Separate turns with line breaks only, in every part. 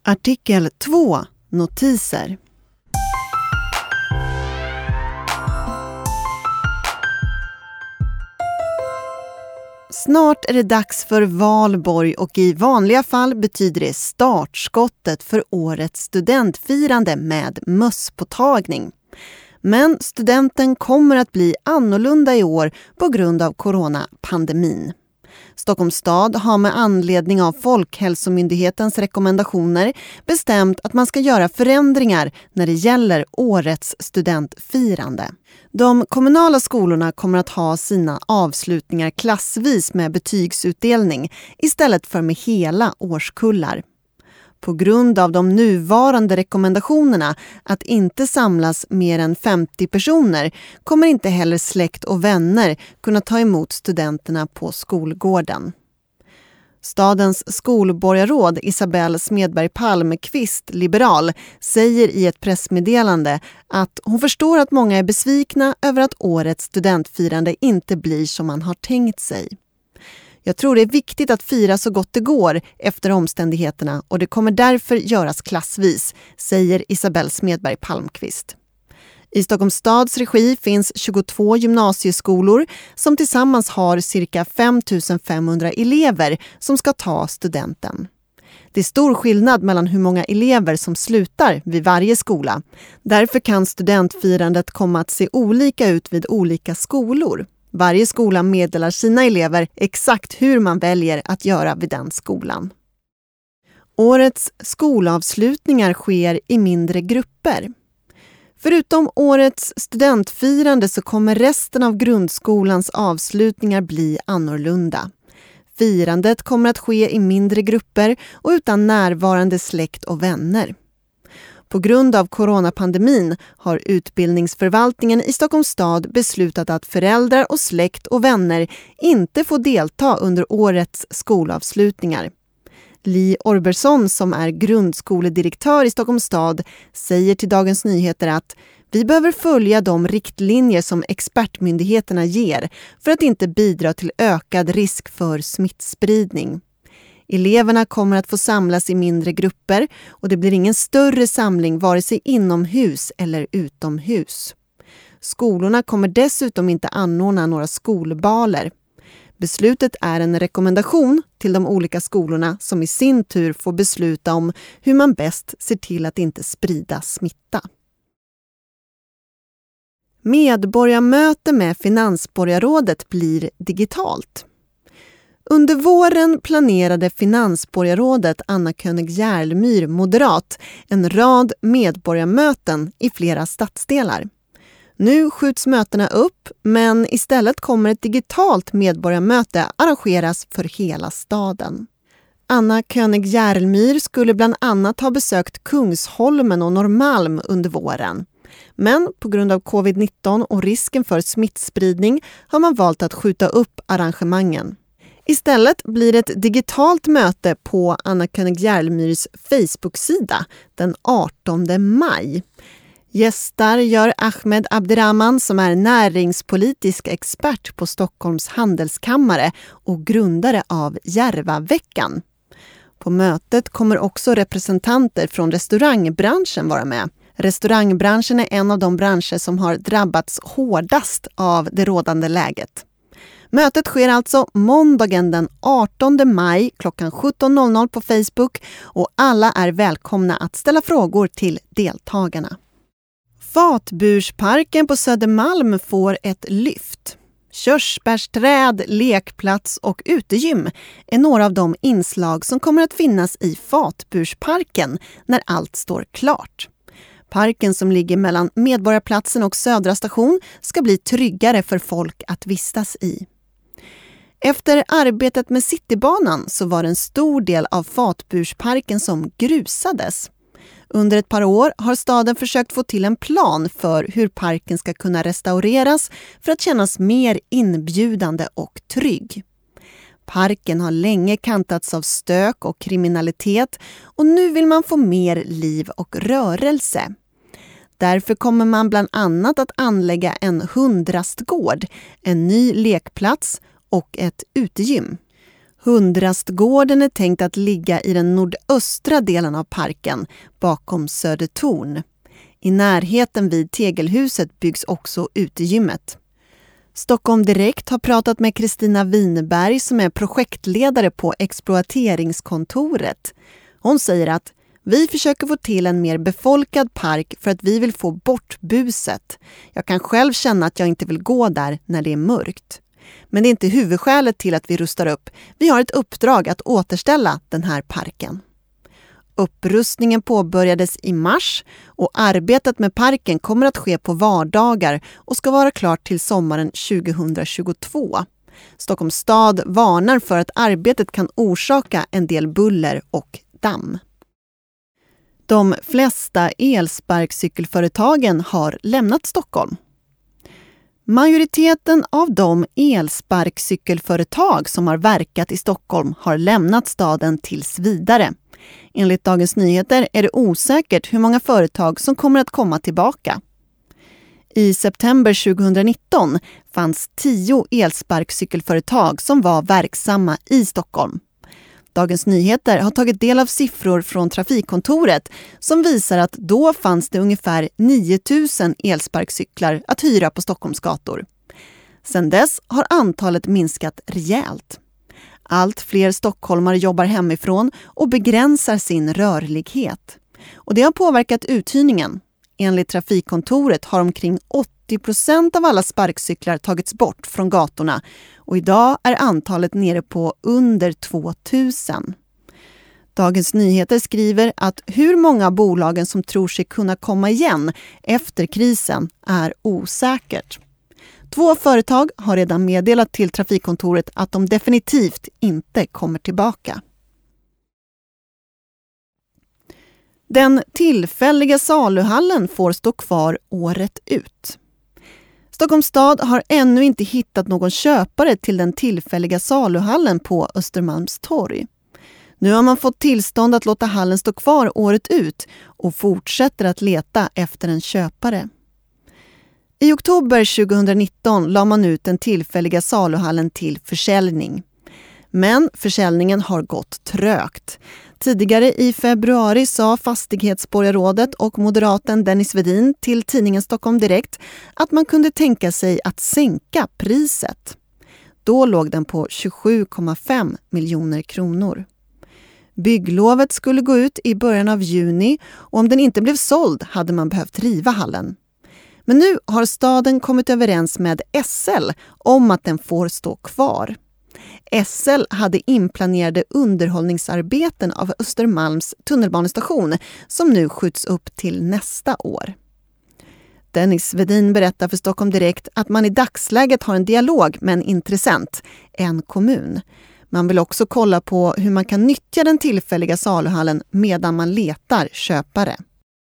Artikel 2. Notiser. Snart är det dags för valborg och i vanliga fall betyder det startskottet för årets studentfirande med mösspåtagning. Men studenten kommer att bli annorlunda i år på grund av coronapandemin. Stockholms stad har med anledning av Folkhälsomyndighetens rekommendationer bestämt att man ska göra förändringar när det gäller årets studentfirande. De kommunala skolorna kommer att ha sina avslutningar klassvis med betygsutdelning istället för med hela årskullar. På grund av de nuvarande rekommendationerna att inte samlas mer än 50 personer kommer inte heller släkt och vänner kunna ta emot studenterna på skolgården. Stadens skolborgarråd Isabelle Smedberg Palmqvist, liberal, säger i ett pressmeddelande att hon förstår att många är besvikna över att årets studentfirande inte blir som man har tänkt sig. Jag tror det är viktigt att fira så gott det går efter omständigheterna och det kommer därför göras klassvis, säger Isabelle Smedberg Palmqvist. I Stockholms stads regi finns 22 gymnasieskolor som tillsammans har cirka 5 500 elever som ska ta studenten. Det är stor skillnad mellan hur många elever som slutar vid varje skola. Därför kan studentfirandet komma att se olika ut vid olika skolor. Varje skola meddelar sina elever exakt hur man väljer att göra vid den skolan. Årets skolavslutningar sker i mindre grupper. Förutom årets studentfirande så kommer resten av grundskolans avslutningar bli annorlunda. Firandet kommer att ske i mindre grupper och utan närvarande släkt och vänner. På grund av coronapandemin har utbildningsförvaltningen i Stockholms stad beslutat att föräldrar och släkt och vänner inte får delta under årets skolavslutningar. Li Orbersson, som är grundskoledirektör i Stockholms stad, säger till Dagens Nyheter att vi behöver följa de riktlinjer som expertmyndigheterna ger för att inte bidra till ökad risk för smittspridning. Eleverna kommer att få samlas i mindre grupper och det blir ingen större samling vare sig inomhus eller utomhus. Skolorna kommer dessutom inte anordna några skolbaler. Beslutet är en rekommendation till de olika skolorna som i sin tur får besluta om hur man bäst ser till att inte sprida smitta. Medborgarmöte med Finansborgarrådet blir digitalt. Under våren planerade Finansborgarrådet Anna König Järlmyr, moderat, en rad medborgarmöten i flera stadsdelar. Nu skjuts mötena upp, men istället kommer ett digitalt medborgarmöte arrangeras för hela staden. Anna König Järlmyr skulle bland annat ha besökt Kungsholmen och Norrmalm under våren. Men på grund av covid-19 och risken för smittspridning har man valt att skjuta upp arrangemangen. Istället blir det ett digitalt möte på Anna König Järlmyrs Facebook-sida den 18 maj. Gästar gör Ahmed Abderrahman som är näringspolitisk expert på Stockholms handelskammare och grundare av Järvaveckan. På mötet kommer också representanter från restaurangbranschen vara med. Restaurangbranschen är en av de branscher som har drabbats hårdast av det rådande läget. Mötet sker alltså måndagen den 18 maj klockan 17.00 på Facebook och alla är välkomna att ställa frågor till deltagarna. Fatbursparken på Södermalm får ett lyft. Körsbärsträd, lekplats och utegym är några av de inslag som kommer att finnas i Fatbursparken när allt står klart. Parken som ligger mellan Medborgarplatsen och Södra station ska bli tryggare för folk att vistas i. Efter arbetet med Citybanan så var en stor del av Fatbursparken som grusades. Under ett par år har staden försökt få till en plan för hur parken ska kunna restaureras för att kännas mer inbjudande och trygg. Parken har länge kantats av stök och kriminalitet och nu vill man få mer liv och rörelse. Därför kommer man bland annat att anlägga en hundrastgård, en ny lekplats och ett utegym. Hundrastgården är tänkt att ligga i den nordöstra delen av parken, bakom Södertorn. I närheten vid Tegelhuset byggs också utegymmet. Stockholm Direkt har pratat med Kristina Wineberg som är projektledare på exploateringskontoret. Hon säger att vi försöker få till en mer befolkad park för att vi vill få bort buset. Jag kan själv känna att jag inte vill gå där när det är mörkt. Men det är inte huvudskälet till att vi rustar upp. Vi har ett uppdrag att återställa den här parken. Upprustningen påbörjades i mars och arbetet med parken kommer att ske på vardagar och ska vara klart till sommaren 2022. Stockholms stad varnar för att arbetet kan orsaka en del buller och damm. De flesta elsparkcykelföretagen har lämnat Stockholm. Majoriteten av de elsparkcykelföretag som har verkat i Stockholm har lämnat staden tills vidare. Enligt Dagens Nyheter är det osäkert hur många företag som kommer att komma tillbaka. I september 2019 fanns 10 elsparkcykelföretag som var verksamma i Stockholm. Dagens Nyheter har tagit del av siffror från Trafikkontoret som visar att då fanns det ungefär 9000 elsparkcyklar att hyra på Stockholms gator. Sedan dess har antalet minskat rejält. Allt fler stockholmare jobbar hemifrån och begränsar sin rörlighet. Och det har påverkat uthyrningen. Enligt Trafikkontoret har omkring 80% av alla sparkcyklar tagits bort från gatorna och idag är antalet nere på under 2000. Dagens Nyheter skriver att hur många bolagen som tror sig kunna komma igen efter krisen är osäkert. 2 företag har redan meddelat till Trafikkontoret att de definitivt inte kommer tillbaka. Den tillfälliga saluhallen får stå kvar året ut. Stockholms stad har ännu inte hittat någon köpare till den tillfälliga saluhallen på Östermalmstorg. Nu har man fått tillstånd att låta hallen stå kvar året ut och fortsätter att leta efter en köpare. I oktober 2019 la man ut den tillfälliga saluhallen till försäljning. Men försäljningen har gått trögt. Tidigare i februari sa fastighetsborgarrådet och moderaten Dennis Wedin till tidningen Stockholm Direkt att man kunde tänka sig att sänka priset. Då låg den på 27,5 miljoner kronor. Bygglovet skulle gå ut i början av juni och om den inte blev såld hade man behövt riva hallen. Men nu har staden kommit överens med SL om att den får stå kvar. SL hade inplanerade underhållningsarbeten av Östermalms tunnelbanestation som nu skjuts upp till nästa år. Dennis Wedin berättar för Stockholm Direkt att man i dagsläget har en dialog med en intressent, en kommun. Man vill också kolla på hur man kan nyttja den tillfälliga saluhallen medan man letar köpare.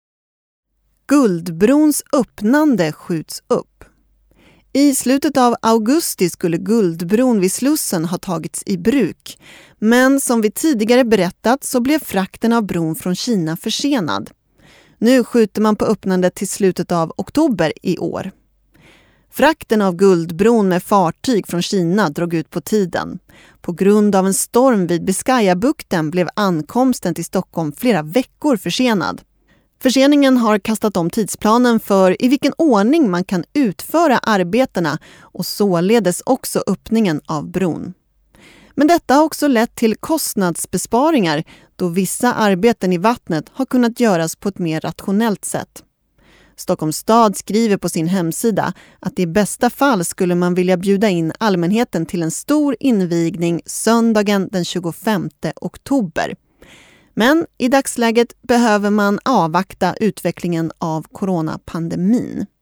Guldbrons öppnande skjuts upp. I slutet av augusti skulle Guldbron vid Slussen ha tagits i bruk. Men som vi tidigare berättat så blev frakten av bron från Kina försenad. Nu skjuter man på öppnandet till slutet av oktober i år. Frakten av Guldbron med fartyg från Kina drog ut på tiden. På grund av en storm vid Biscayabukten blev ankomsten till Stockholm flera veckor försenad. Förseningen har kastat om tidsplanen för i vilken ordning man kan utföra arbetena och således också öppningen av bron. Men detta har också lett till kostnadsbesparingar då vissa arbeten i vattnet har kunnat göras på ett mer rationellt sätt. Stockholms stad skriver på sin hemsida att i bästa fall skulle man vilja bjuda in allmänheten till en stor invigning söndagen den 25 oktober. Men i dagsläget behöver man avvakta utvecklingen av coronapandemin.